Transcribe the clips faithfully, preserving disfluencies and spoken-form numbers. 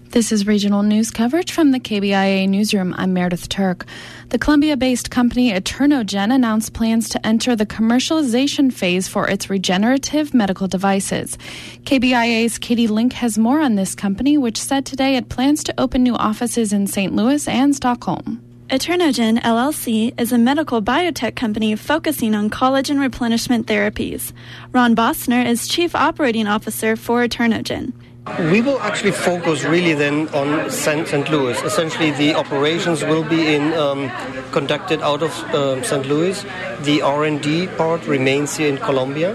This is regional news coverage from the K B I A newsroom. I'm Meredith Turk. The Columbia-based company Eternogen announced plans to enter the commercialization phase for its regenerative medical devices. K B I A's Katie Link has more on this company, which said today it plans to open new offices in Saint Louis and Stockholm. Eternogen, L L C, is a medical biotech company focusing on collagen replenishment therapies. Ron Bosner is Chief Operating Officer for Eternogen. We will actually focus really then on Saint Louis. Essentially, the operations will be in um, conducted out of um, Saint Louis. The R and D part remains here in Columbia.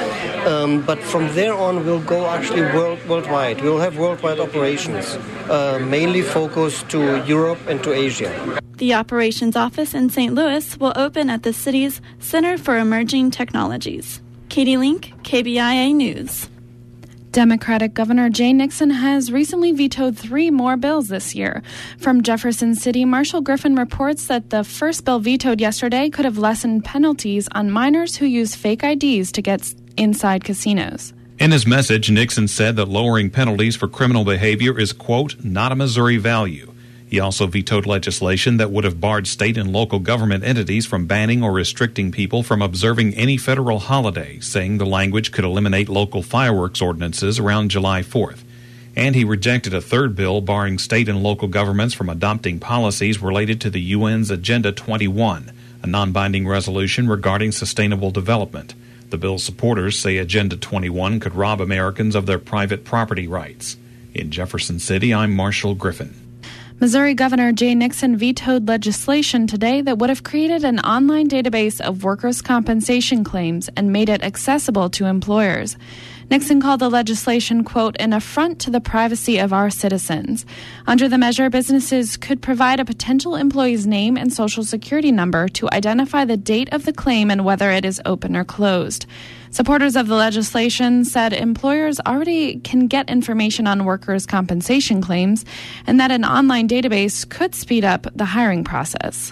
Um, but from there on, we'll go actually world, worldwide. We'll have worldwide operations, uh, mainly focused to Europe and to Asia. The operations office in Saint Louis will open at the city's Center for Emerging Technologies. Katie Link, K B I A News. Democratic Governor Jay Nixon has recently vetoed three more bills this year. From Jefferson City, Marshall Griffin reports that the first bill vetoed yesterday could have lessened penalties on minors who use fake I Ds to get inside casinos. In his message, Nixon said that lowering penalties for criminal behavior is, quote, not a Missouri value. He also vetoed legislation that would have barred state and local government entities from banning or restricting people from observing any federal holiday, saying the language could eliminate local fireworks ordinances around July fourth. And he rejected a third bill barring state and local governments from adopting policies related to the U N's Agenda twenty-one, a non-binding resolution regarding sustainable development. The bill's supporters say Agenda twenty-one could rob Americans of their private property rights. In Jefferson City, I'm Marshall Griffin. Missouri Governor Jay Nixon vetoed legislation today that would have created an online database of workers' compensation claims and made it accessible to employers. Nixon called the legislation, quote, an affront to the privacy of our citizens. Under the measure, businesses could provide a potential employee's name and social security number to identify the date of the claim and whether it is open or closed. Supporters of the legislation said employers already can get information on workers' compensation claims and that an online database could speed up the hiring process.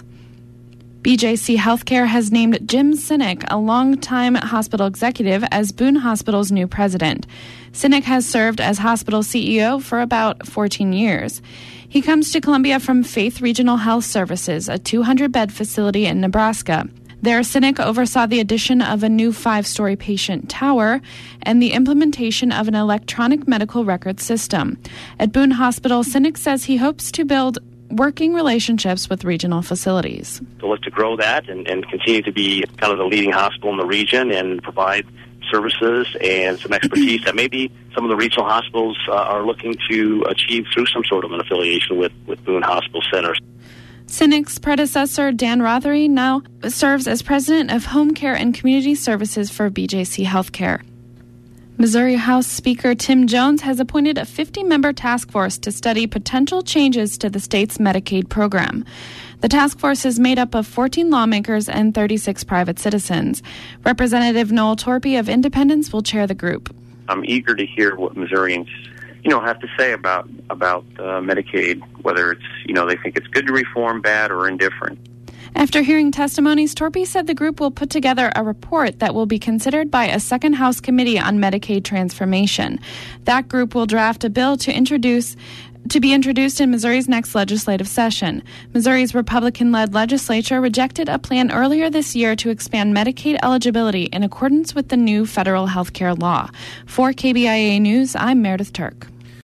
B J C Healthcare has named Jim Sinek, a longtime hospital executive, as Boone Hospital's new president. Sinek has served as hospital C E O for about fourteen years. He comes to Columbia from Faith Regional Health Services, a two hundred bed facility in Nebraska. There, Sinek oversaw the addition of a new five-story patient tower and the implementation of an electronic medical record system. At Boone Hospital, Sinek says he hopes to build working relationships with regional facilities. To look to grow that and, and continue to be kind of the leading hospital in the region and provide services and some expertise that maybe some of the regional hospitals uh, are looking to achieve through some sort of an affiliation with, with Boone Hospital Centers. Sinek's predecessor, Dan Rothery, now serves as president of Home Care and Community Services for B J C Healthcare. Missouri House Speaker Tim Jones has appointed a fifty-member task force to study potential changes to the state's Medicaid program. The task force is made up of fourteen lawmakers and thirty-six private citizens. Representative Noel Torpy of Independence will chair the group. I'm eager to hear what Missourians, you know, have to say about about uh, Medicaid, whether it's, you know, they think it's good to reform, bad, or indifferent. After hearing testimonies, Torpy said the group will put together a report that will be considered by a second House Committee on Medicaid Transformation. That group will draft a bill to introduce to be introduced in Missouri's next legislative session. Missouri's Republican-led legislature rejected a plan earlier this year to expand Medicaid eligibility in accordance with the new federal health care law. For K B I A News, I'm Meredith Turk.